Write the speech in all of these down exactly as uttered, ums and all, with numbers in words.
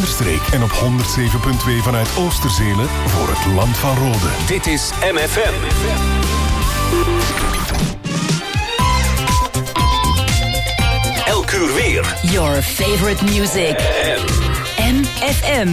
Zuiderstreek en op honderd zeven komma twee vanuit Oosterzele voor het Land van Rode. Dit is M F M. Elk uur weer. Your favorite music. M F M.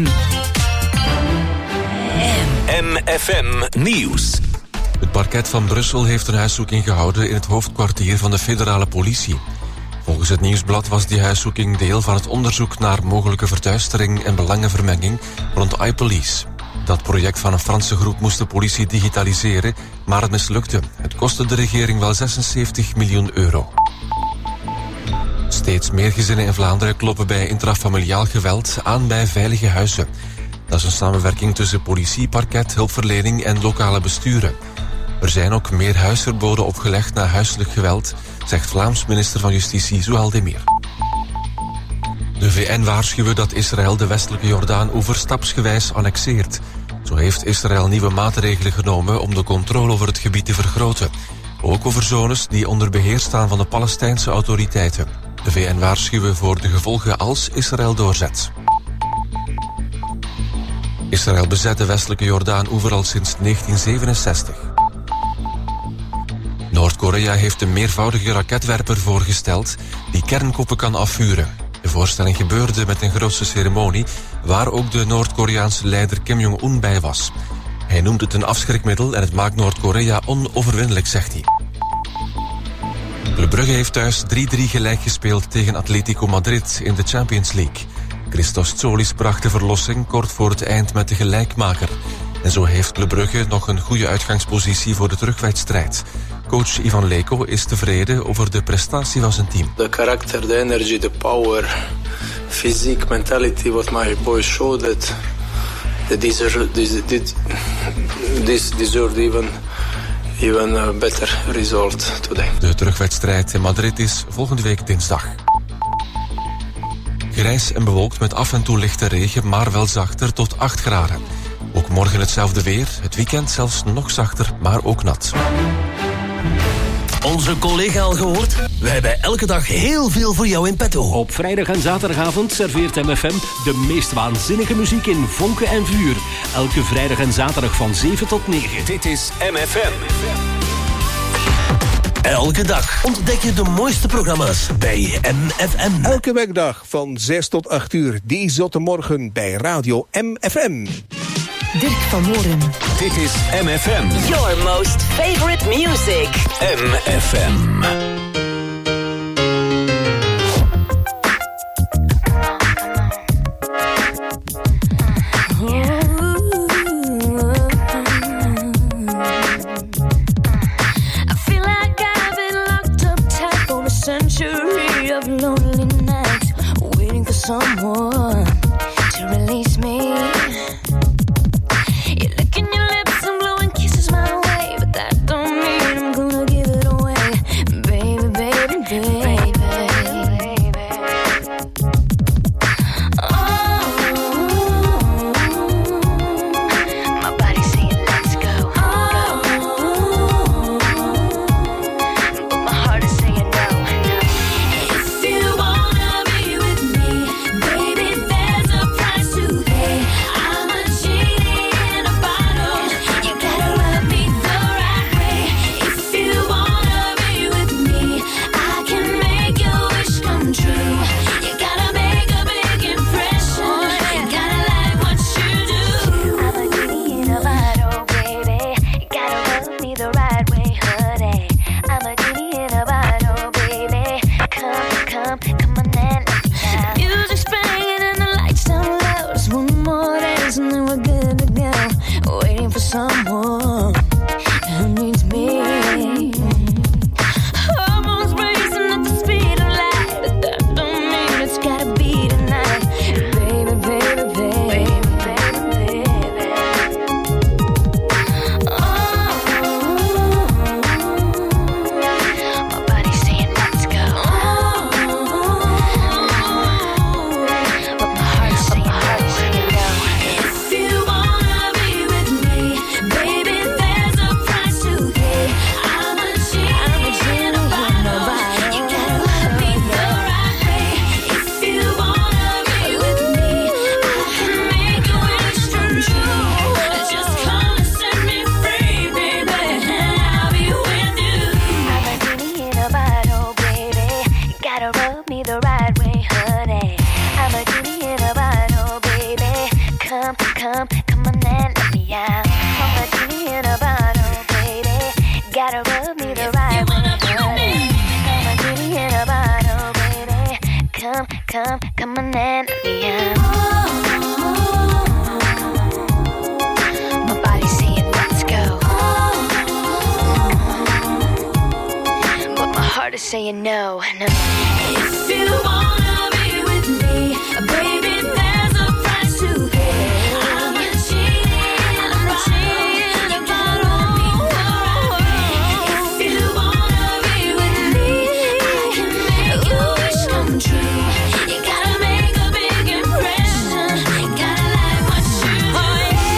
M F M Nieuws. Het parket van Brussel heeft een huiszoeking gehouden in het hoofdkwartier van de federale politie. Volgens het Nieuwsblad was die huiszoeking deel van het onderzoek naar mogelijke verduistering en belangenvermenging rond iPolice. Dat project van een Franse groep moest de politie digitaliseren, maar het mislukte. Het kostte de regering wel zesenzeventig miljoen euro. Steeds meer gezinnen in Vlaanderen kloppen bij intrafamiliaal geweld aan bij veilige huizen. Dat is een samenwerking tussen politie, parket, hulpverlening en lokale besturen. Er zijn ook meer huisverboden opgelegd na huiselijk geweld, zegt Vlaams minister van Justitie Zouhal Demir. De V N waarschuwen dat Israël de westelijke Jordaan-oever stapsgewijs annexeert. Zo heeft Israël nieuwe maatregelen genomen om de controle over het gebied te vergroten. Ook over zones die onder beheer staan van de Palestijnse autoriteiten. De V N waarschuwen voor de gevolgen als Israël doorzet. Israël bezet de westelijke Jordaan-oever al sinds negentien zevenenzestig. Noord-Korea heeft een meervoudige raketwerper voorgesteld die kernkoppen kan afvuren. De voorstelling gebeurde met een grootse ceremonie waar ook de Noord-Koreaanse leider Kim Jong-un bij was. Hij noemt het een afschrikmiddel en het maakt Noord-Korea onoverwinnelijk, zegt hij. Club Brugge heeft thuis drie drie gelijk gespeeld tegen Atletico Madrid in de Champions League. Christos Tsolis bracht de verlossing kort voor het eind met de gelijkmaker. En zo heeft Club Brugge nog een goede uitgangspositie voor de terugwedstrijd. Coach Ivan Leko is tevreden over de prestatie van zijn team. The character, the energy, the power, physique, mentality, what my boys showed that they deserve, this, this, this deserved even, even a better result today. De terugwedstrijd in Madrid is volgende week dinsdag. Grijs en bewolkt met af en toe lichte regen, maar wel zachter tot acht graden. Ook morgen hetzelfde weer, het weekend zelfs nog zachter, maar ook nat. Onze collega al gehoord? Wij hebben elke dag heel veel voor jou in petto. Op vrijdag en zaterdagavond serveert M F M de meest waanzinnige muziek in vonken en vuur. Elke vrijdag en zaterdag van zeven tot negen. Dit is M F M. Elke dag ontdek je de mooiste programma's bij M F M. Elke werkdag van zes tot acht uur. Die zotte morgen bij Radio M F M. Dirk van Moren. Dit is M F M. Your most favorite music. M F M. Century of lonely nights, waiting for someone to release me. You're licking your lips and blowing kisses my way, but that don't mean I'm gonna give it away, baby. saying no, no. If you wanna be with me, baby, there's a price to pay. I'm a cheating, I'm a cheating, you gotta be right. If you wanna be with me, I can make your wish come true. You gotta make a big impression, gotta like what you do.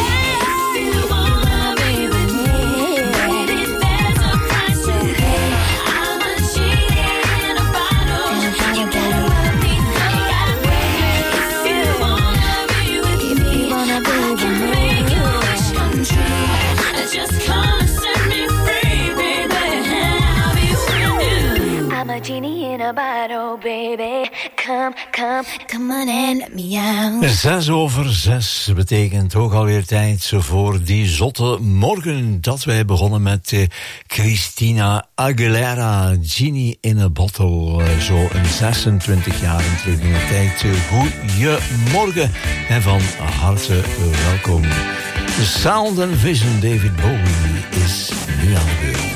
If you wanna be with me, baby, there's a price to pay. I'm a cheating in a bottle, you gotta let me know. You gotta pay. If you wanna be with me, I can make your wish come true. Just come and set me free, baby, and I'll be with you. I'm a genie in a bottle, baby. Come, come, come on and let me out. Zes over zes betekent ook alweer tijd voor die zotte morgen. Dat wij begonnen met uh, Christina Aguilera, Genie in a Bottle. Uh, zo een zesentwintig jaar terug in de tijd. Uh, goeiemorgen en van harte welkom. The Sound and Vision, David Bowie, is nu aan de beurt.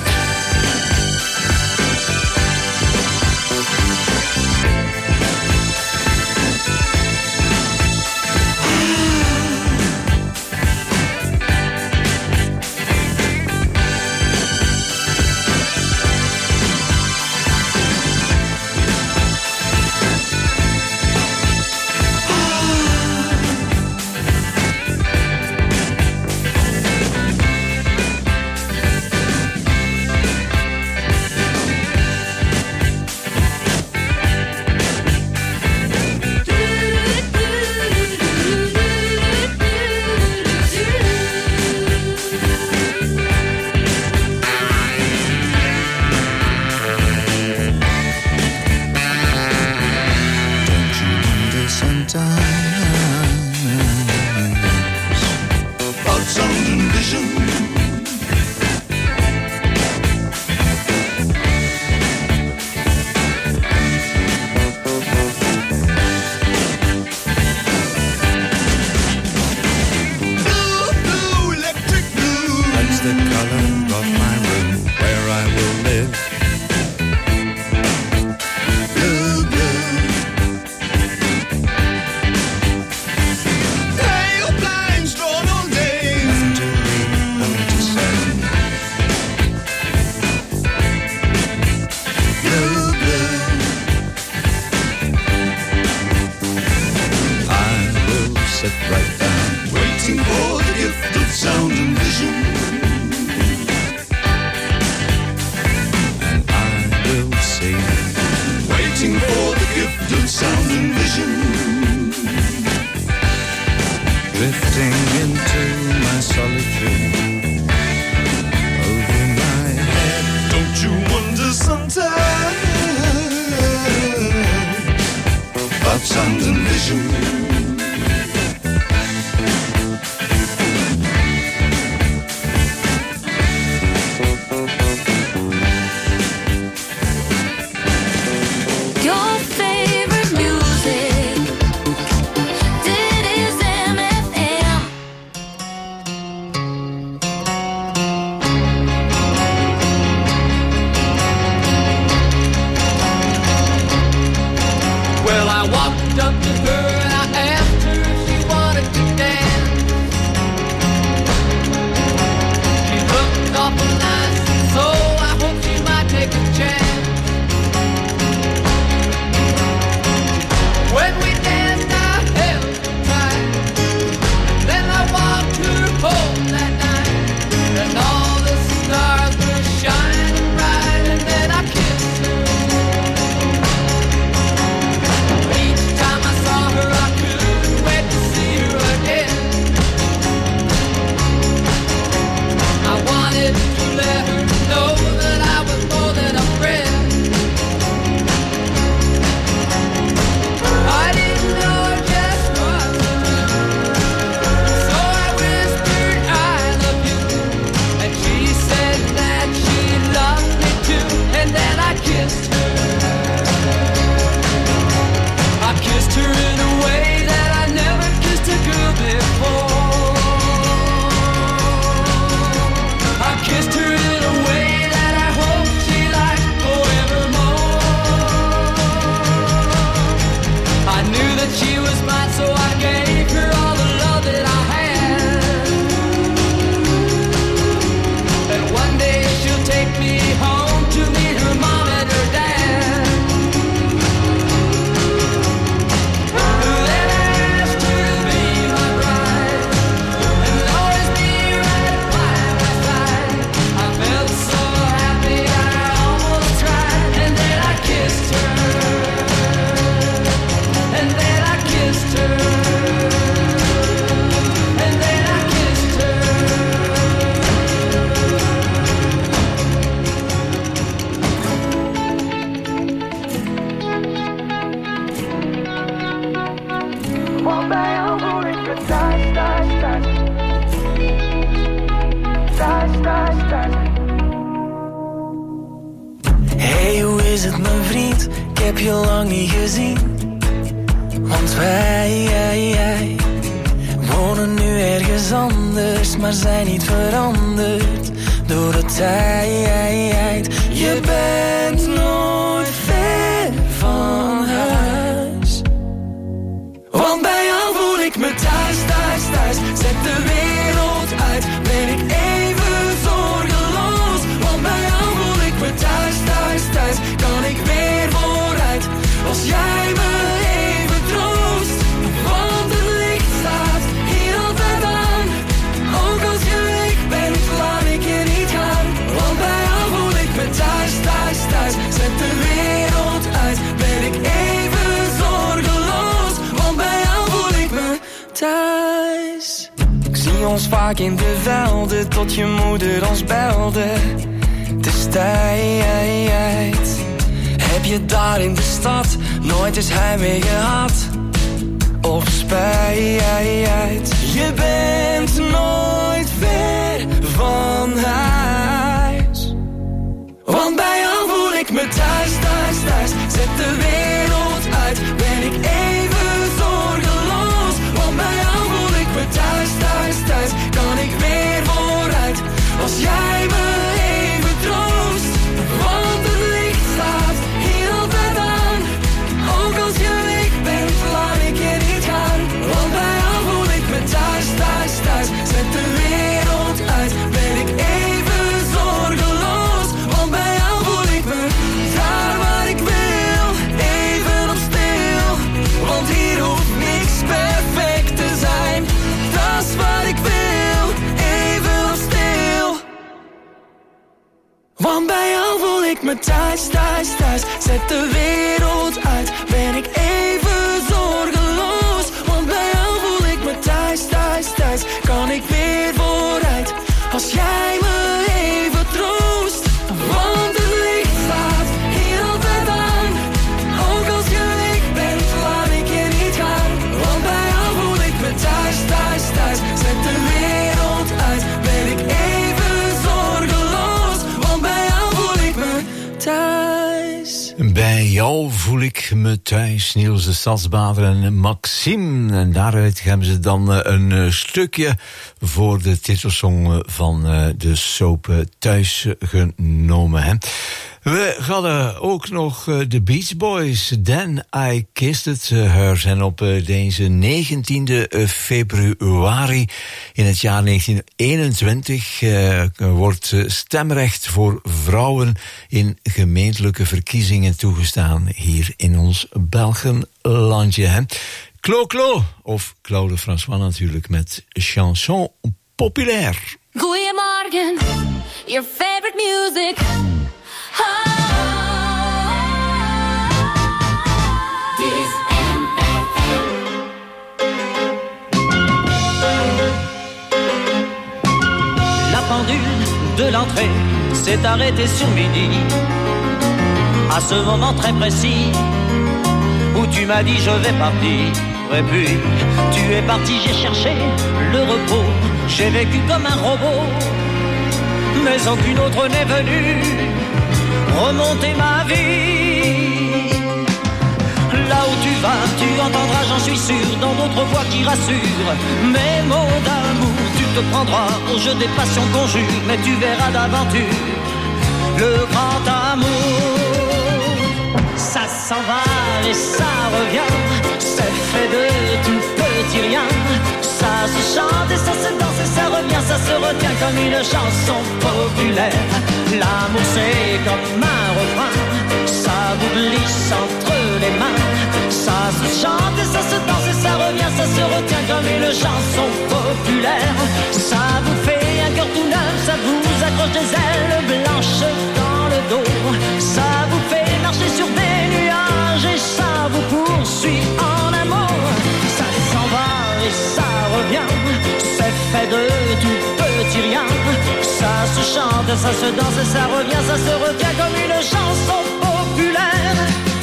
Well, I walked up to her and I is het mijn vriend? Ik heb je lang niet gezien. Want wij, jij, jij, wonen nu ergens anders, maar zijn niet veranderd door de tijd. Je bent nooit ver van huis. Want bij jou voel ik me thuis, thuis, thuis. Zet de wereld uit, ben ik even zorgeloos. Want bij jou voel ik me thuis, thuis, thuis. Kan ik weer vooruit, als jij me even troost. Want het licht staat hier altijd aan. Ook als je weg bent, laat ik je niet gaan. Want bij jou voel ik me thuis, thuis, thuis. Zet de wereld uit, ben ik even zorgeloos. Want bij jou voel ik me thuis. Ik zie ons vaak in de velden, tot je moeder ons belde. Destijds heb je daar in de stad nooit eens heimwee gehad. Of spijt, je bent nooit ver van huis. Want bij jou voel ik me thuis, thuis, thuis. Zet de wereld uit, ben ik even zorgeloos. Want bij jou voel ik me thuis, thuis, thuis. Kan ik weer vooruit, als jij me even troost. Want het licht staat hier altijd aan. Ook als je weg bent, laat ik je niet gaan. Want bij jou voel ik me thuis, thuis, thuis. Zet de wereld uit, ben ik even zorgeloos. Want bij jou voel ik me daar waar ik wil, even op stil. Want hier hoeft niks perfect te zijn. Dat is wat ik wil, even op stil. Want bij jou voel ik me thuis, thuis, thuis. Zet de wereld uit, ben ik even zorgeloos. Want bij jou voel ik me thuis, thuis, thuis. Kan ik weer vooruit, als jij me even troost. Want het licht staat hier altijd aan. Ook als je weg bent, laat ik je niet gaan. Want bij jou voel ik me thuis, thuis, thuis. Zet de wereld uit, ben ik even zorgeloos. Want bij jou voel ik me thuis. Bij jou voel ik me thuis, Niels de Stadsbader en Maxime. En daaruit hebben ze dan een uh, stukje voor de titelsong van uh, de soap uh, thuis genomen. Hè. We hadden ook nog uh, de Beach Boys, Then I Kissed It Her. Zijn op uh, deze negentiende februari in het jaar negentien eenentwintig uh, wordt uh, stemrecht voor vrouwen in gemeentelijke verkiezingen toegestaan hier in ons Belgenlandje. Hè. Clo Clo, of Claude François natuurlijk, met Chanson Populaire. Goeiemorgen, your favorite music. Oh. Dit is M F M. La pendule de l'entrée s'est arrêtée sur midi. À ce moment très précis où tu m'as dit je vais partir. Et puis tu es parti, j'ai cherché le repos. J'ai vécu comme un robot, mais aucune autre n'est venue remonter ma vie. Là où tu vas, tu entendras, j'en suis sûr, dans d'autres voix qui rassurent. Mes mots d'amour, tu te prendras au jeu des passions qu'on jure, mais tu verras d'aventure le grand amour. Ça s'en va et ça revient, c'est fait de tout petit rien. Ça se chante et ça se danse et ça revient, ça se retient comme une chanson populaire. L'amour c'est comme un refrain, ça vous glisse entre les mains. Ça se chante et ça se danse et ça revient, ça se retient comme une chanson populaire. Ça vous fait un cœur tout neuf, ça vous accroche des ailes blanches dans le dos. Ça vous fait marcher sur des nuages et ça vous poursuit en amour. Ça s'en va et ça revient, c'est fait de tout petit rien. Ça se chante, ça se danse et ça revient, ça se retient comme une chanson populaire.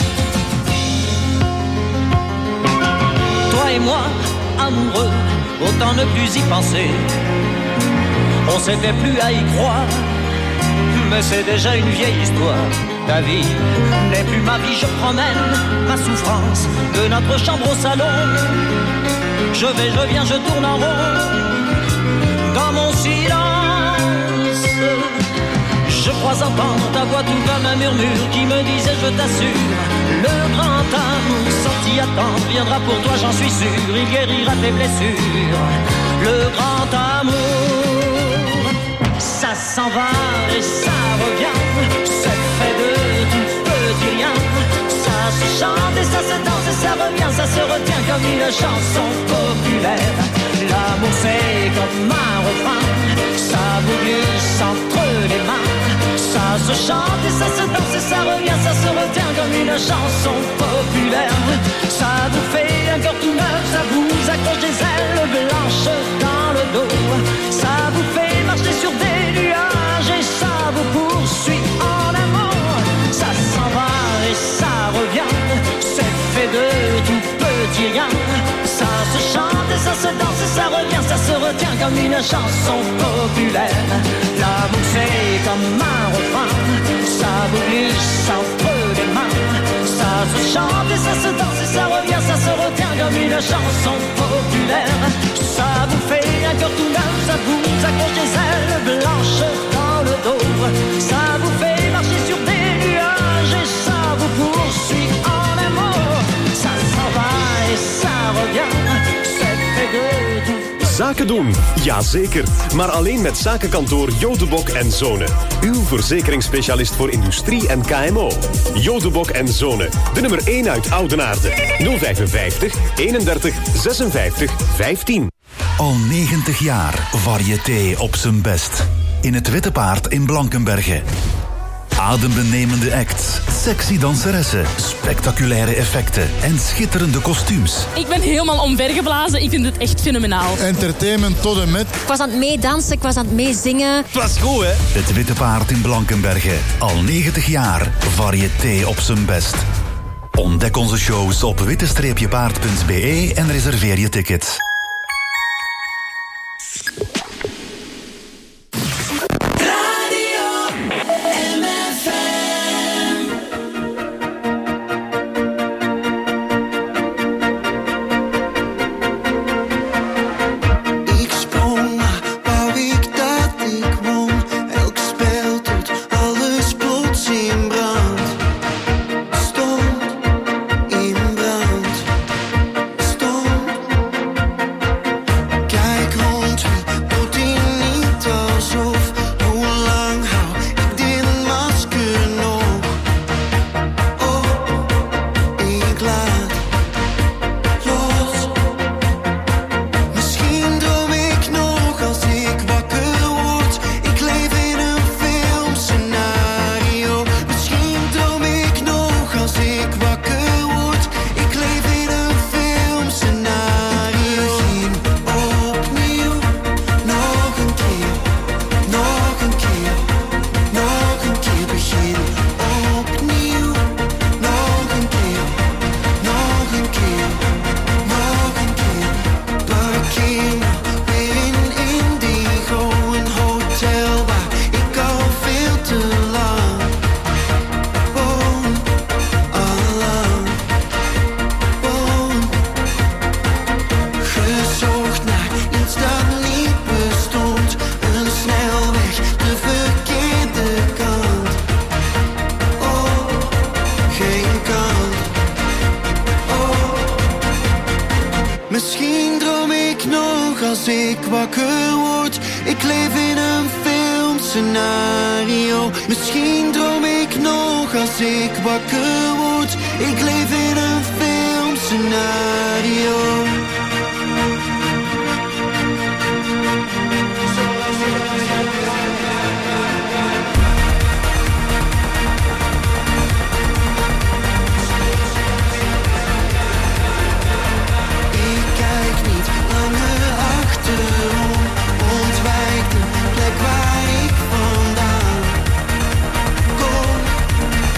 Toi et moi, amoureux, autant ne plus y penser. On s'était plus à y croire, mais c'est déjà une vieille histoire. ta vie n'est plus ma vie, je promène ma souffrance de notre chambre au salon. Je vais, je viens, je tourne en rond dans mon silence. Je crois entendre ta voix tout comme un murmure qui me disait je t'assure, le grand amour sorti à temps viendra pour toi, j'en suis sûr, il guérira tes blessures. Le grand amour, ça s'en va et ça revient, c'est fait de tout petit rien. Ça se chante et ça se danse et ça revient, ça se retient comme une chanson populaire. L'amour c'est comme un refrain, ça vous glisse entre les mains. Ça se chante et ça se danse et ça revient, ça se retient comme une chanson populaire. Ça vous fait un cœur tout neuf, ça vous accroche des ailes blanches dans le dos. Ça vous fait marcher sur des nuages et ça vous poursuit en amour. Ça s'en va et ça revient, c'est fait de tout petit rien. Ça se chante et ça se danse et ça revient, ça se retient comme une chanson populaire. L'amour c'est comme un refrain, ça vous glisse entre les mains. Ça se chante et ça se danse et ça revient, ça se retient comme une chanson populaire. Ça vous fait un cœur tout neuf, ça vous accroche des ailes blanches dans le dos. Ça vous fait marcher sur des nuages et ça vous poursuit en amour. Ça s'en va et ça revient, c'est fait de tout. Zaken doen, jazeker. Maar alleen met zakenkantoor Jodebok en Zonen. Uw verzekeringsspecialist voor industrie en K M O. Jodebok en Zonen, de nummer één uit Oudenaarde. nul vijfenvijftig, eenendertig, zesenvijftig, vijftien. Al negentig jaar variété op zijn best. In het Witte Paard in Blankenberge. Adembenemende acts, sexy danseressen, spectaculaire effecten en schitterende kostuums. Ik ben helemaal omvergeblazen, ik vind het echt fenomenaal. Entertainment tot en met. Ik was aan het meedansen, ik was aan het meezingen. Het was goed, hè? Het Witte Paard in Blankenberge. Al negentig jaar variété op zijn best. Ontdek onze shows op witte paard punt b e en reserveer je tickets.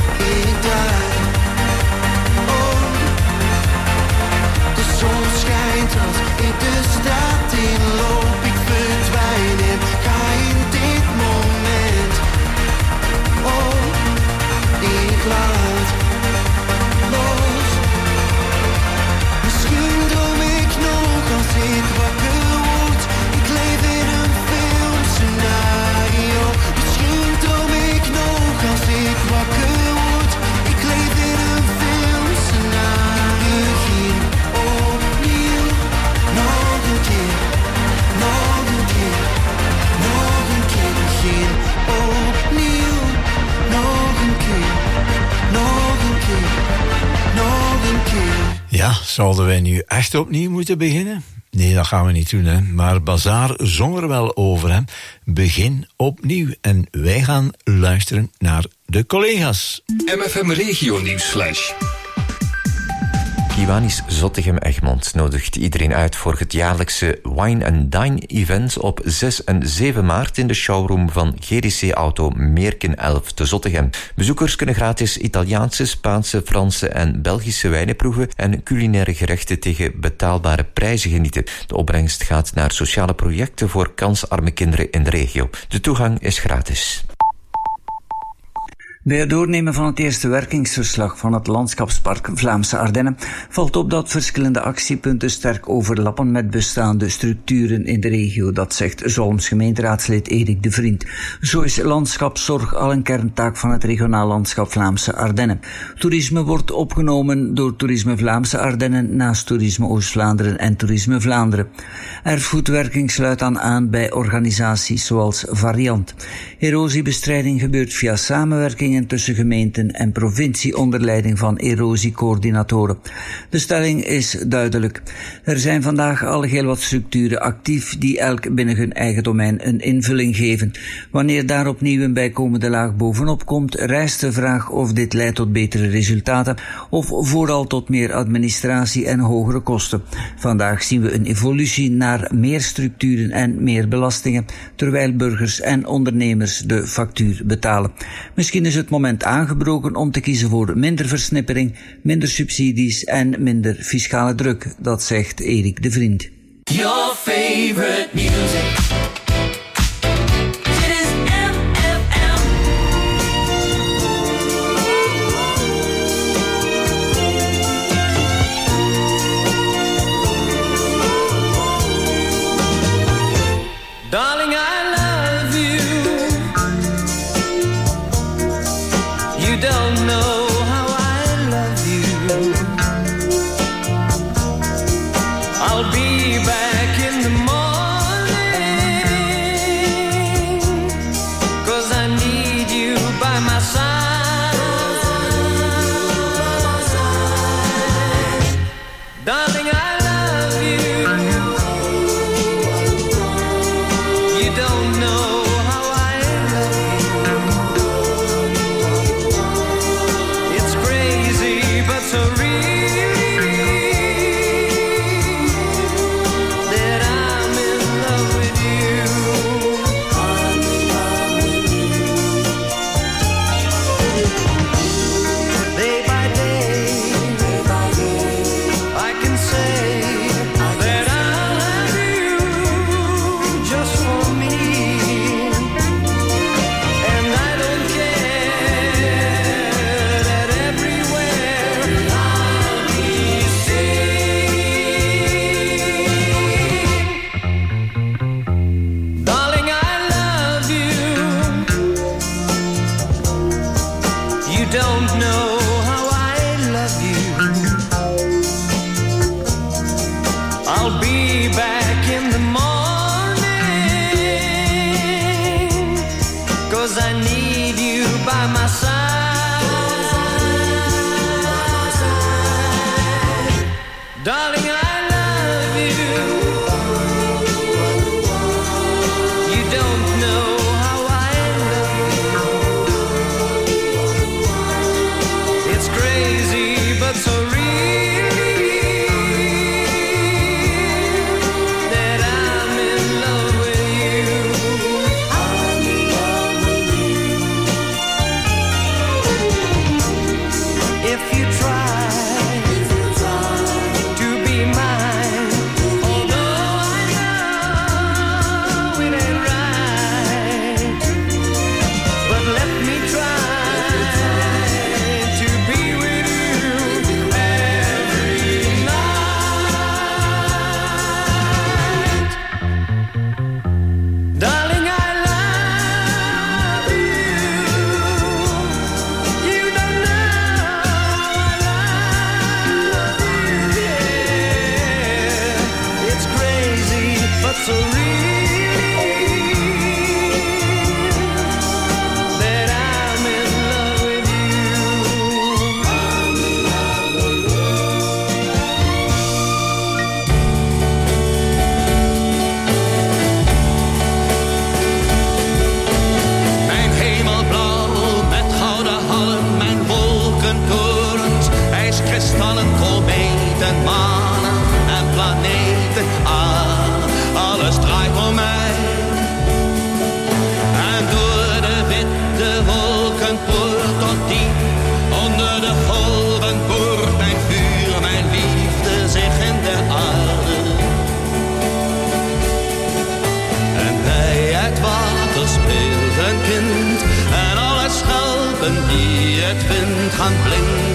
Schijn zouden wij nu echt opnieuw moeten beginnen? Nee, dat gaan we niet doen, hè. Maar Bazaar zong er wel over, hè. Begin opnieuw. En wij gaan luisteren naar de collega's. M F M Regio Nieuwsflash. Kiwanis Zottegem-Egmond nodigt iedereen uit voor het jaarlijkse Wine and Dine event op zes en zeven maart in de showroom van G D C Auto Meerken elf te Zottegem. Bezoekers kunnen gratis Italiaanse, Spaanse, Franse en Belgische wijnen proeven en culinaire gerechten tegen betaalbare prijzen genieten. De opbrengst gaat naar sociale projecten voor kansarme kinderen in de regio. De toegang is gratis. Bij het doornemen van het eerste werkingsverslag van het landschapspark Vlaamse Ardennen valt op dat verschillende actiepunten sterk overlappen met bestaande structuren in de regio, dat zegt Zolms gemeenteraadslid Erik de Vriend. Zo is landschapszorg al een kerntaak van het regionaal landschap Vlaamse Ardennen. Toerisme wordt opgenomen door Toerisme Vlaamse Ardennen naast Toerisme Oost-Vlaanderen en Toerisme Vlaanderen. Erfgoedwerking sluit dan aan bij organisaties zoals Variant. Erosiebestrijding gebeurt via samenwerking tussen gemeenten en provincie onder leiding van erosiecoördinatoren. De stelling is duidelijk. Er zijn vandaag al heel wat structuren actief die elk binnen hun eigen domein een invulling geven. Wanneer daar opnieuw een bijkomende laag bovenop komt, rijst de vraag of dit leidt tot betere resultaten of vooral tot meer administratie en hogere kosten. Vandaag zien we een evolutie naar meer structuren en meer belastingen, terwijl burgers en ondernemers de factuur betalen. Misschien is het moment aangebroken om te kiezen voor minder versnippering, minder subsidies en minder fiscale druk, dat zegt Erik de Vriend. Your favorite music. Dit is M F M. Darling, I love you. You don't know how I love you. I'll be back in the morning, 'cause I need you by my side. Darling, I love you. You don't know how I love you. It's crazy but so real that I'm in love with you. I'm in love with you. Day by day, day by day, I can say that I love you just for me, and I don't care that everywhere I'll be seen. Darling, I love you. You don't know how I love you. I'll be back in the morning, 'cause I need you by my side. Darling, I love you. You don't know how I love you. It's crazy but so real that I'm in love with you. I'm in love with you. If you try to be mine, although I know it ain't right, but let me try to be with you every night. Darling, I love you. You don't know I love you, yeah. It's crazy but so real that I'm in love with you. I'm in love with you.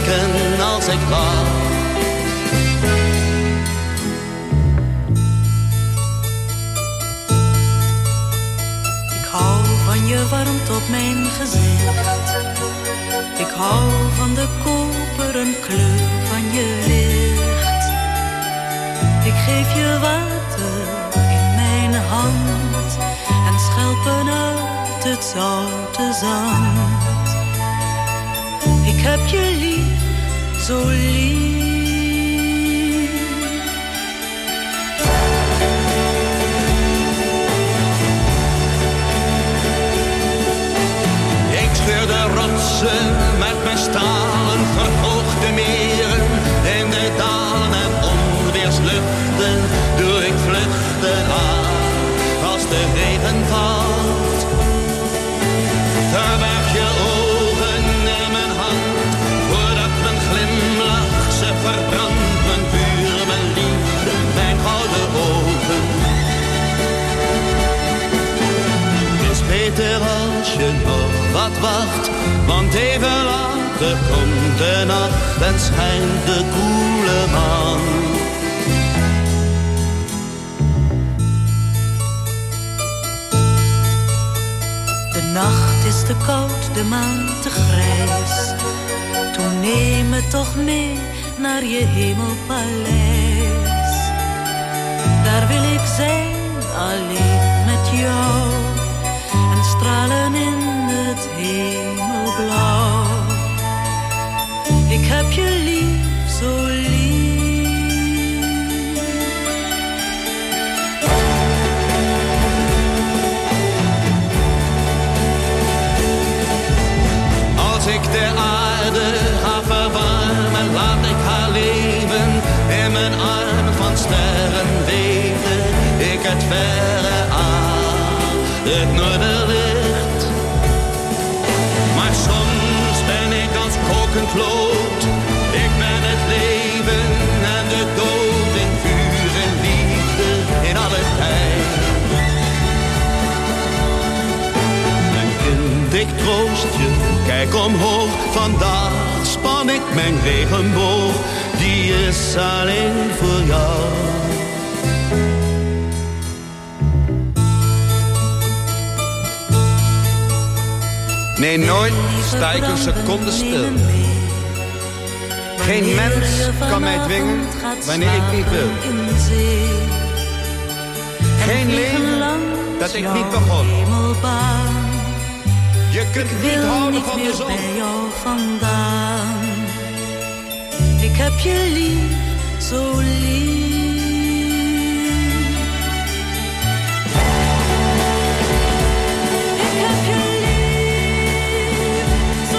denken als ik lach. Ik hou van je warmte op mijn gezicht. Ik hou van de koperen kleur van je licht. Ik geef je water in mijn hand en schelpen uit het zoute zand. Ik heb je lief, zo lief. Ik scheur de rotsen met mijn stalen, verhoog de meren in de dalen en onweersluchten doe ik vluchten aan. Als de regen valt, verberg je ogen in mijn hand, voordat mijn glimlach ze verbrandt, mijn vuur, mijn liefde, mijn gouden ogen. Het is beter als je nog wat wacht, want even later komt de nacht en schijnt de koele maan. De nacht is te koud, de maan te grijs. Toen neem me toch mee naar je hemelpaleis. Daar wil ik zijn, alleen met jou, en stralen in het hemelblauw. Ik heb je lief, zo lief. Als ik de aarde ga verwarmen, laat ik haar leven in mijn armen van sterren weten. Ik het verre aan, het noorderlicht. Maar soms ben ik als kokend lood. Ik ben het leven en de dood in vuur en liefde in alle tijd. Mijn kind, ik troost je, kijk omhoog. Vandaag span ik mijn regenboog, die is alleen voor jou. Nee, nooit sta ik een seconde stil. Geen mens kan mij dwingen wanneer ik niet wil. Geen leven dat ik niet begon. Je kunt niet houden van de zon. Bij jou vandaan. Ik heb je lief, zo lief. Ik heb je lief, zo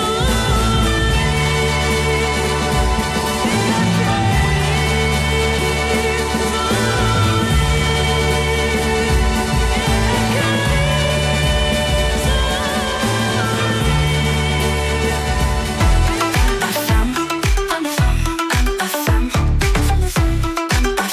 I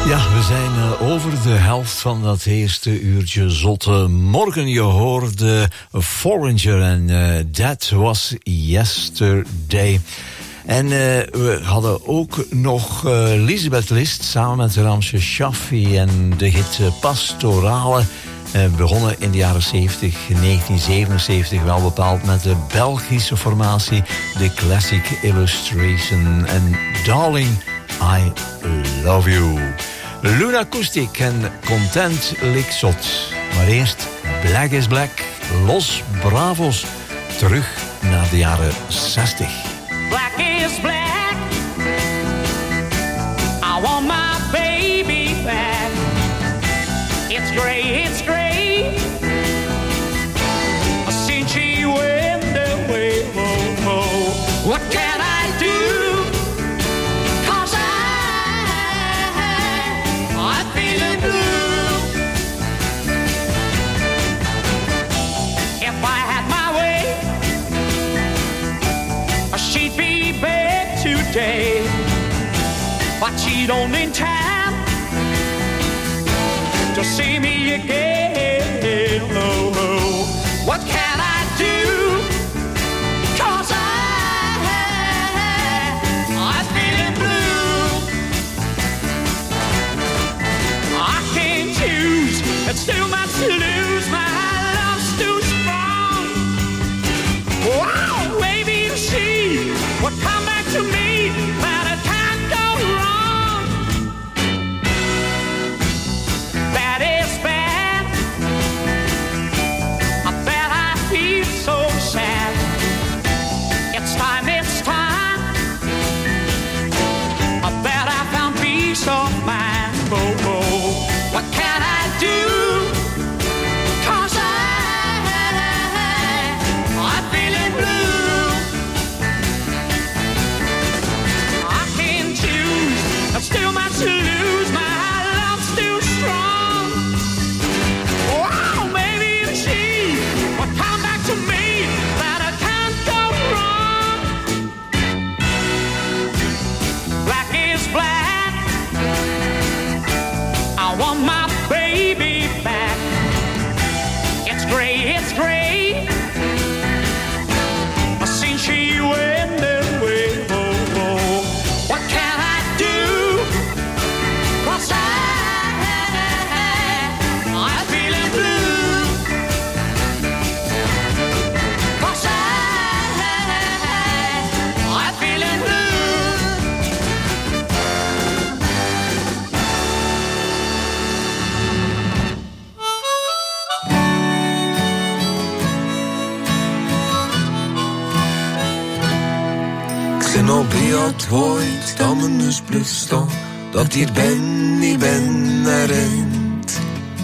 Ja, we zijn uh, over de helft van dat eerste uurtje zotte morgen. Je hoorde Foreigner en uh, That Was Yesterday. En uh, we hadden ook nog uh, Lisbeth List samen met Ramse Shaffi en de hit uh, Pastorale. Uh, begonnen in de jaren zeventig, negentien zevenenzeventig wel bepaald met de Belgische formatie, de Classic Illustration en Darling, I Love You. Luna Acoustic en Content Lixot. Maar eerst Black is Black, Los Bravos. Terug naar de jaren zestig. Black is black. I want my baby back. It's gray, it's gray. Since she went away, oh, oh. What can I do? Cause I, I'm feeling blue. If I had my way, she'd be back today. But she don't in time to see me again. Oh, oh. What can I do? Cause I, I'm feeling blue. I can't choose, it's too much to lose. My love's too strong. Wow, maybe she would come back to me, but it can't go wrong. That is bad. I bet I feel so sad. It's time, it's time. I bet I found peace of mind. Oh, oh. What can I do? Cause I, I'm feeling blue. I can't choose, I've still much to lose. My love's too strong. Wow, maybe if she would come back to me, that I can't go wrong. Black is black. I want my baby back. It's gray, it's gray. Since she went away, oh, oh. What can I do? Cause I, I'm feeling blue. Cause I, I'm feeling blue. Ik ben al bij het ooit dat mijn neus blijft staan, dat hier ben, ik ben herinnerd.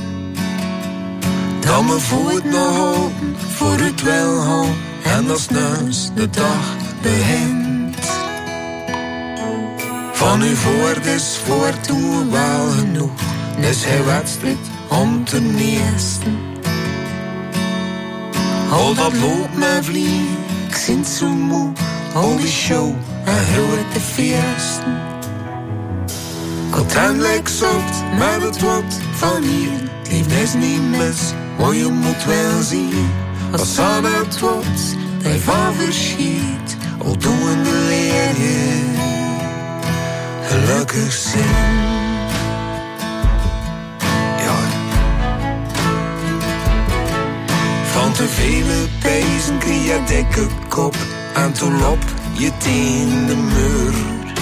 Dat mijn voet nog houden voor het wel gaan, en als neus de dag begint. Van uw woord is voor toe wel genoeg, dus hij wedstrijd om te neesten. Al dat loopt me vlieg, ik zit zo moe. Al die show en heel het de feesten. Ik had eindelijk zocht met het wat van hier. Het liefde is niet mis, maar je moet wel zien. Als aan het wat, hij van verschiet. Al doen de leer je gelukkig zijn. Ja. Van te vele pezen kreeg je dikke kop. En toen lop je tegen de muur.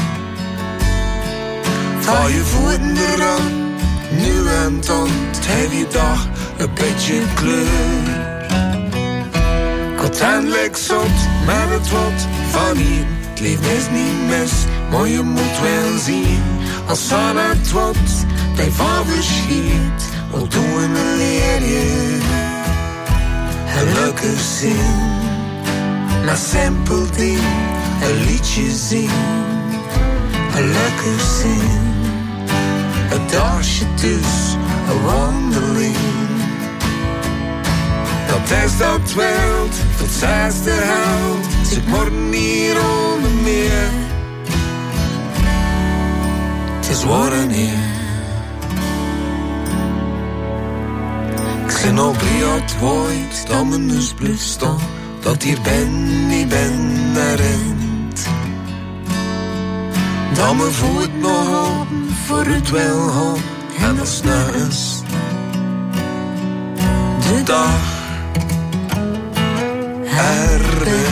Val je voeten eraan, nu en dan heb je dag een beetje kleur. Ik had eindelijk zot met het wat van hier. Het leven is niet mis, maar je moet wel zien. Als aan het wat bij van verschiet, al doen we leer je gelukkig zijn. Maar simpel ding, een liedje zingen, gelukkig zijn. Een dagje dus, een wandeling. Dat is dat wild, tot zesde held. Zit morgen hier onder meer. Het is worden hier, En al bliat ooit dat mijn neus blijft staan, dat hier ben, ik ben herinnerd. Dat mijn voet nog op voor het wel had, en dat is nou eens de dag er bent.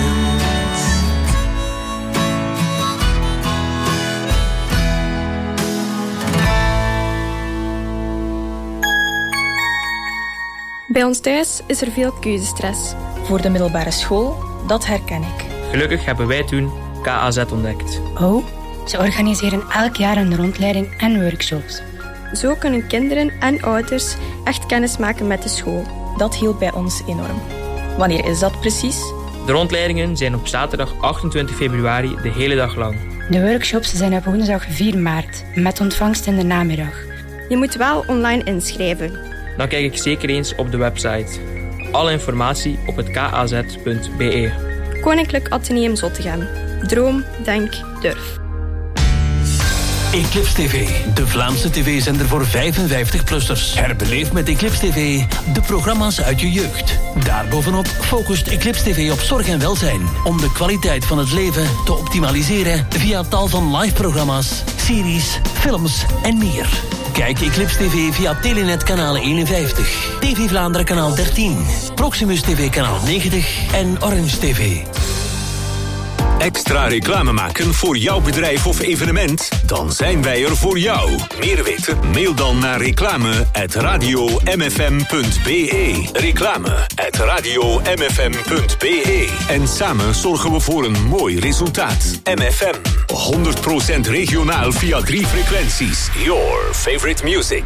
Bij ons thuis is er veel keuzestress. Voor de middelbare school, dat herken ik. Gelukkig hebben wij toen K A Z ontdekt. Oh, ze organiseren elk jaar een rondleiding en workshops. Zo kunnen kinderen en ouders echt kennis maken met de school. Dat hielp bij ons enorm. Wanneer is dat precies? De rondleidingen zijn op zaterdag achtentwintig februari de hele dag lang. De workshops zijn op woensdag vier maart, met ontvangst in de namiddag. Je moet wel online inschrijven. Dan kijk ik zeker eens op de website. Alle informatie op het k a z punt b e. Koninklijk Atheneum Zottegem. Droom, denk, durf. Eclipse T V, de Vlaamse tv-zender voor vijfenvijftig-plussers. Herbeleef met Eclipse T V de programma's uit je jeugd. Daarbovenop focust Eclipse T V op zorg en welzijn, om de kwaliteit van het leven te optimaliseren via tal van live-programma's, series, films en meer. Kijk Eclipse T V via Telenet kanaal eenenvijftig, T V Vlaanderen kanaal dertien, Proximus T V kanaal negentig en Orange T V. Extra reclame maken voor jouw bedrijf of evenement? Dan zijn wij er voor jou. Meer weten? Mail dan naar reclame at radio m f m punt b e. Reclame at radio m f m punt b e. En samen zorgen we voor een mooi resultaat. M F M, honderd procent regionaal via drie frequenties. Your favorite music.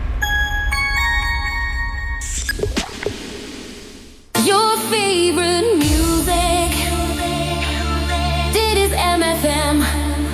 Your favorite music. Dit is M F M.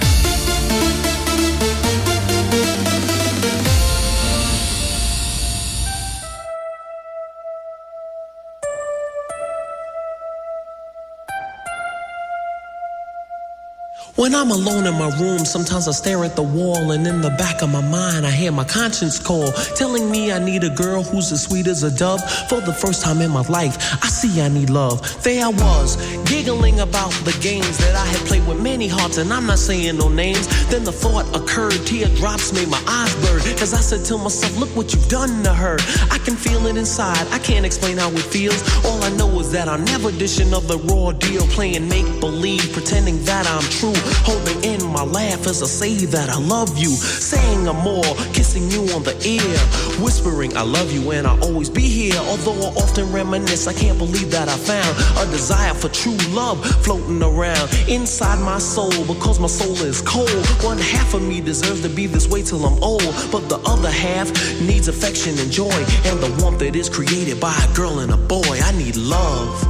When I'm alone in my room, sometimes I stare at the wall, and in the back of my mind I hear my conscience call, telling me I need a girl who's as sweet as a dove. For the first time in my life, I see I need love. There I was, giggling about the games that I had played with many hearts, and I'm not saying no names. Then the thought occurred, teardrops made my eyes burn, cause I said to myself, look what you've done to her. I can feel it inside, I can't explain how it feels. All I know is that I'm never dishing of the raw deal, playing make-believe, pretending that I'm true. Holding in my laugh as I say that I love you, saying I'm more, kissing you on the ear, whispering I love you and I'll always be here. Although I often reminisce, I can't believe that I found a desire for true love floating around inside my soul, because my soul is cold. One half of me deserves to be this way till I'm old, but the other half needs affection and joy, and the warmth that is created by a girl and a boy. I need love.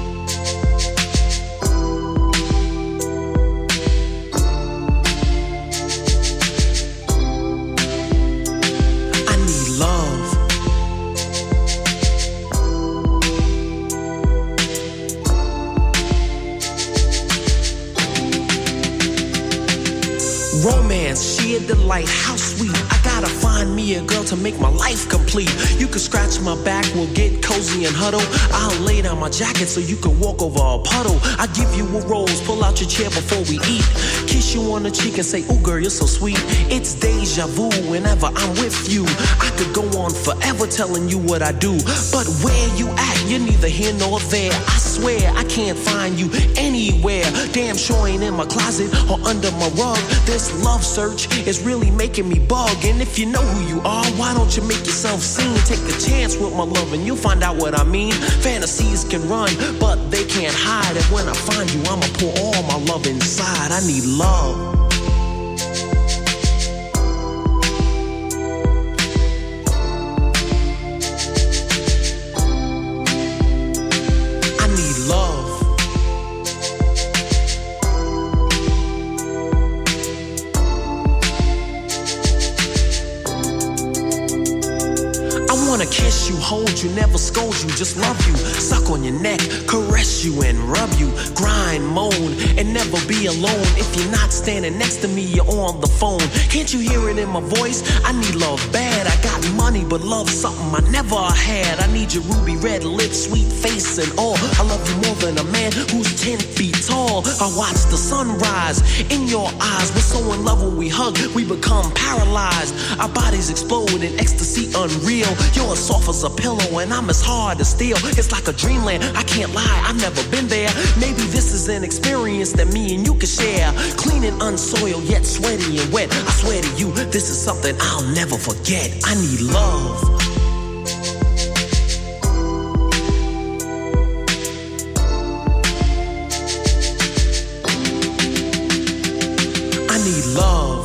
Romance, sheer delight, how sweet. I gotta find me a girl to make my life complete. You can scratch my back, we'll get cozy and huddle. I'll lay down my jacket so you can walk over a puddle. I give you a rose, pull out your chair before we eat. Kiss you on the cheek and say, ooh girl, you're so sweet. It's deja vu whenever I'm with you. I could go on forever telling you what I do, but where you at, you're neither here nor there. I swear I can't find you anywhere. Damn sure ain't in my closet or under my rug. This love search is really making me bug. And if you know who you are, why don't you make yourself seen? Take a chance with my love and you'll find out what I mean. Fantasies can run, but they can't hide. And when I find you, I'ma pour all my love inside. I need love. kiss you, hold you, never scold you, just love you, suck on your neck, caress you and rub you, grind, moan, and never be alone. If you're not standing next to me, you're on the phone. Can't you hear it in my voice? I need love bad. I got money, but love something I never had. I need your ruby red lips, sweet face and all. I love you more than a man who's ten feet tall. I watch the sunrise in your eyes. We're so in love when we hug, we become paralyzed. Our bodies explode in ecstasy unreal. You're as soft as a pillow and I'm as hard as steel. It's like a dreamland, I can't lie, I've never been there. Maybe this is an experience that me and you can share. Clean and unsoiled, yet sweaty and wet. I swear to you, this is something I'll never forget. I need love. I need love.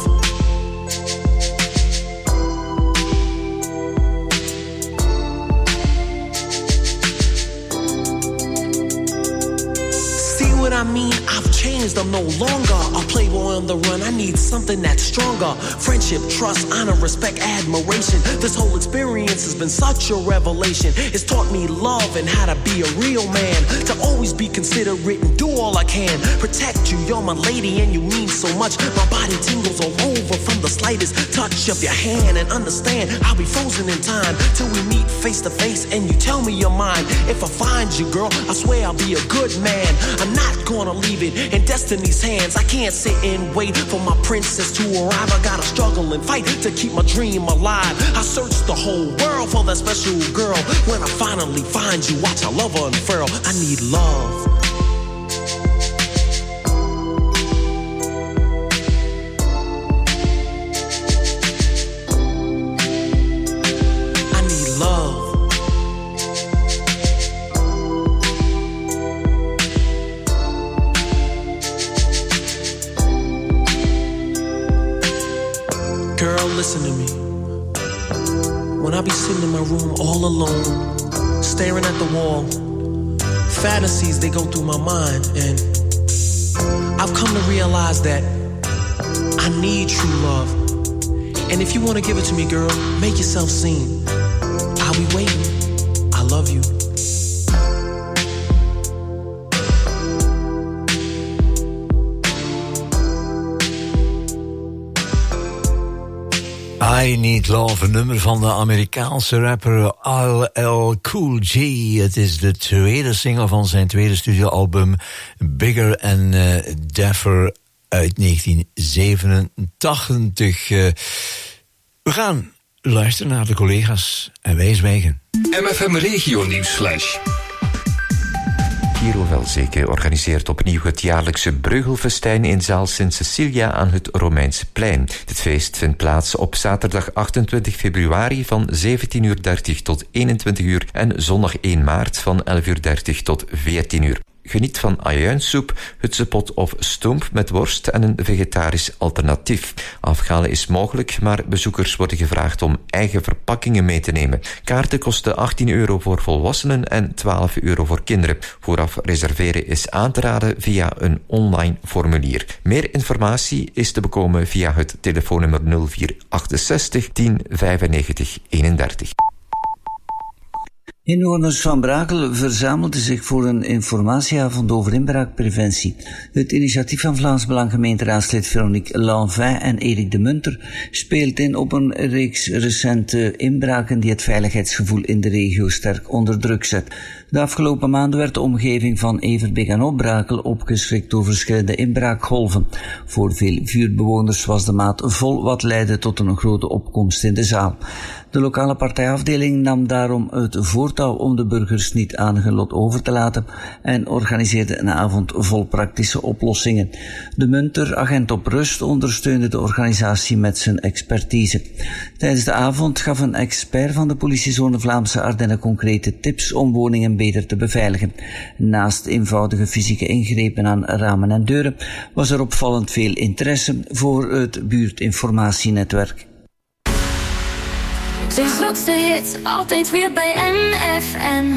See what I mean? I've changed, I'm no longer a playboy on the run. I need something that's stronger. Friendship, trust, honor, respect, admiration. This whole experience has been such a revelation. It's taught me love and how to be a real man. To always be considerate and do all I can. Protect you, you're my lady and you mean so much. My body tingles all over from the slightest touch of your hand. And understand, I'll be frozen in time till we meet face to face and you tell me you're mine. If I find you, girl, I swear I'll be a good man. I'm not gonna leave it in destiny's hands. I can't sit and wait for my princess to arrive. I gotta struggle and fight to keep my dream alive. I search the whole world for that special girl. When I finally find you, watch our love unfurl. I need love. Listen to me. When I be sitting in my room all alone, staring at the wall, fantasies, they go through my mind. And I've come to realize that I need true love. And if you want to give it to me, girl, make yourself seen. I'll be waiting. I love you. I Need Love, een nummer van de Amerikaanse rapper L L Cool J. Het is de tweede single van zijn tweede studioalbum Bigger and uh, Daffer uit negentien zevenentachtig. Uh, we gaan luisteren naar de collega's en wij zwijgen. M F M Regio Nieuwsflash. Giro Velzeke organiseert opnieuw het jaarlijkse Breugelfestijn in zaal Sint Cecilia aan het Romeinse plein. Dit feest vindt plaats op zaterdag achtentwintig februari van zeventien uur dertig tot eenentwintig uur en zondag één maart van elf uur dertig tot veertien uur. Geniet van ajuinsoep, hutsepot of stoomp met worst en een vegetarisch alternatief. Afhalen is mogelijk, maar bezoekers worden gevraagd om eigen verpakkingen mee te nemen. Kaarten kosten achttien euro voor volwassenen en twaalf euro voor kinderen. Vooraf reserveren is aan te raden via een online formulier. Meer informatie is te bekomen via het telefoonnummer nul vier achtenzestig tien vijfennegentig eenendertig. Inwoners van Brakel verzamelden zich voor een informatieavond over inbraakpreventie. Het initiatief van Vlaams Belang gemeenteraadslid Veronique Lanvin en Erik de Munter speelt in op een reeks recente inbraken die het veiligheidsgevoel in de regio sterk onder druk zet. De afgelopen maanden werd de omgeving van Everbeek en Opbrakel opgeschrikt door verschillende inbraakgolven. Voor veel buurtbewoners was de maat vol, wat leidde tot een grote opkomst in de zaal. De lokale partijafdeling nam daarom het voortouw om de burgers niet aan hun lot over te laten en organiseerde een avond vol praktische oplossingen. De Munter, agent op rust, ondersteunde de organisatie met zijn expertise. Tijdens de avond gaf een expert van de politiezone Vlaamse Ardennen concrete tips om woningen beter te beveiligen. Naast eenvoudige fysieke ingrepen aan ramen en deuren was er opvallend veel interesse voor het buurtinformatienetwerk. De grootste hits, altijd weer bij N F M.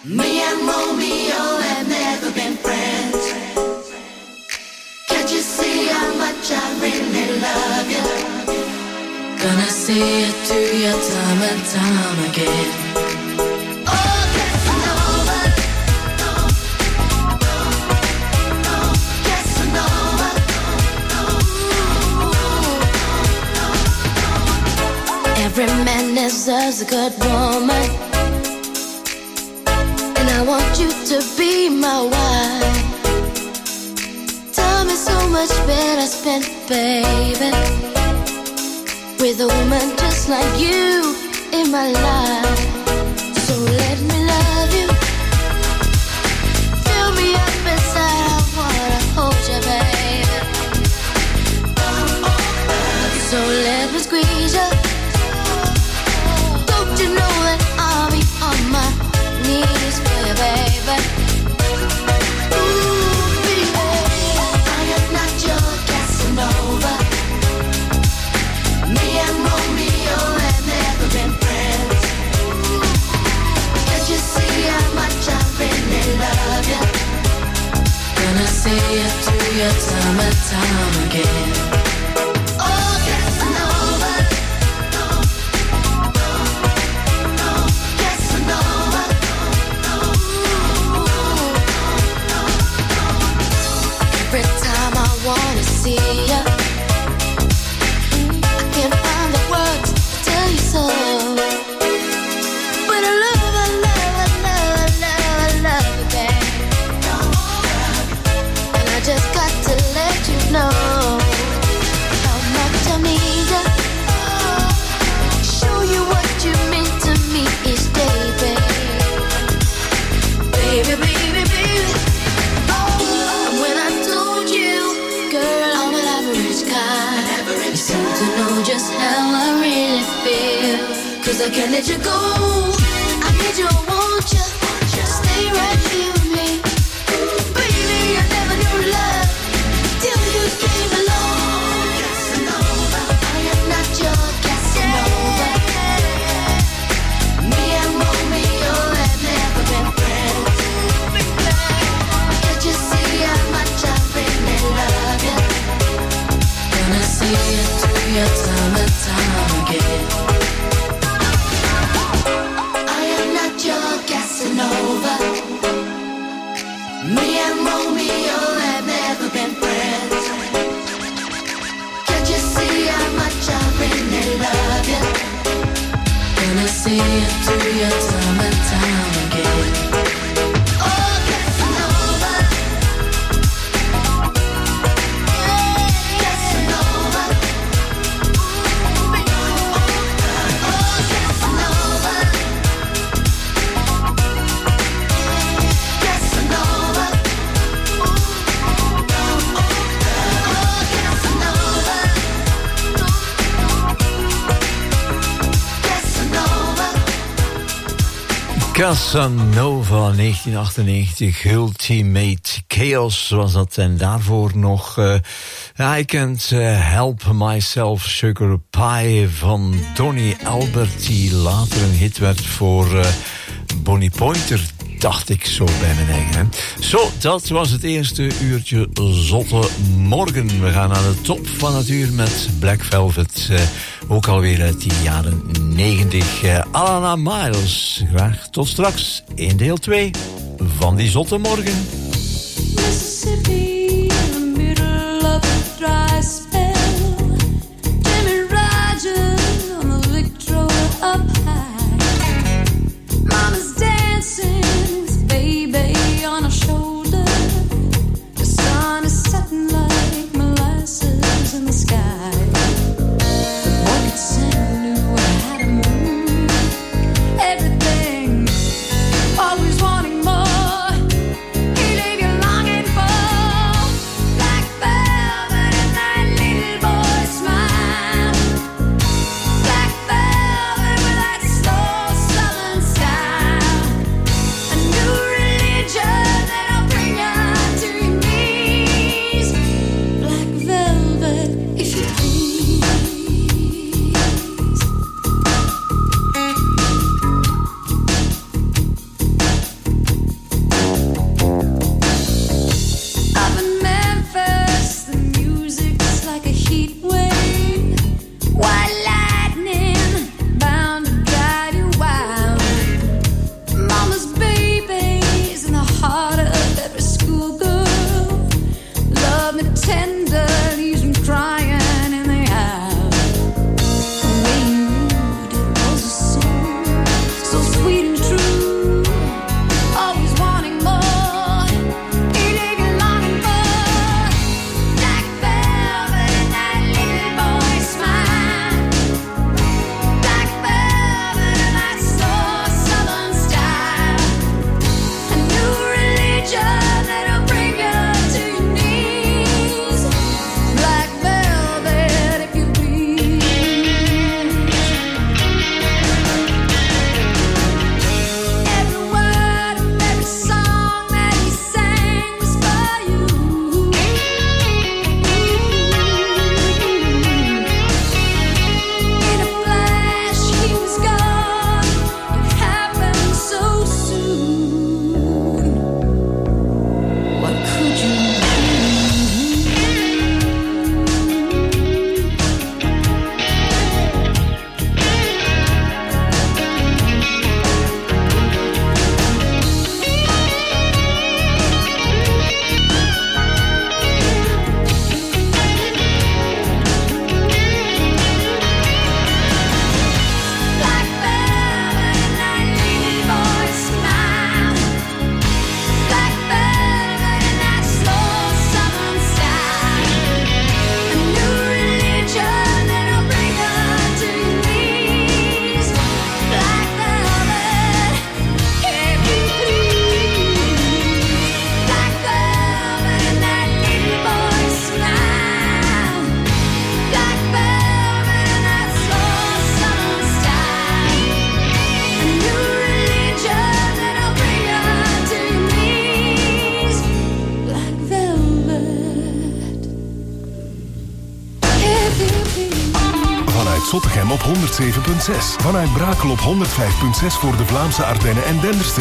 Me and Romeo have never been friends. Can't you see how much I really love you? Gonna see it through your time and time again. Oh, Casanova. Casanova. Every man deserves a good woman, and I want you to be my wife. Time is so much better spent, baby, with a woman just like you in my life. So let me love you, fill me up inside, I wanna hold you, baby. So let me squeeze you. Don't you know that I'll be on my knees for you, baby? Ooh, baby, I am not your Casanova. Me and Romeo have never been friends. Can't you see how much I really love you? Gonna see it through your time and time again. Oh, Casanova. Casanova. Every time I wanna see you, can't find the words to tell you so. But I love, I love, I love, I love, I love you, babe. And I just got to let you know how much I need you. Show you what you mean to me each day, babe. Baby, baby, baby. And when I told you, girl, I'm an average guy, you seem to know just how I really feel. Cause I can't let you go, I need you, I want you, stay right here with me. Baby, I never knew love till you came along. Casanova, I am not your Casanova. Me and Romeo have never been friends. Can't you see how much I really love you? Gonna see it through your time and time again. I am not your Casanova. Me and Romeo have never been friends. Can't you see how much I really love you? Gonna see it through your time and time again. Oh, Casanova. Casanova. Oh, Casanova. Casanova. Casanova, negentien achtennegentig, Ultimate Chaos was dat. En daarvoor nog uh, I Can't uh, Help Myself, Sugar Pie van Donny Albert, die later een hit werd voor uh, Bonnie Pointer, dacht ik zo bij mijn eigen. Hè. Zo, dat was het eerste uurtje Zotte Morgen. We gaan naar de top van het uur met Black Velvet. Uh, ook alweer uit die jaren negentig. Uh, Alana Miles. Graag tot straks in deel twee van die Zotte Morgen. Mississippi, in the middle of a dry spell. Jimmy Rogers on a Victrola up high. Mama's dancing with baby on her shoulder. The sun is setting like molasses in the sky. Boy could sing, knew how to move. Everything, always wanting more. He leave you longing for. op honderd zeven punt zes. Vanuit Brakel op honderd vijf punt zes voor de Vlaamse Ardennen en Denderstreek.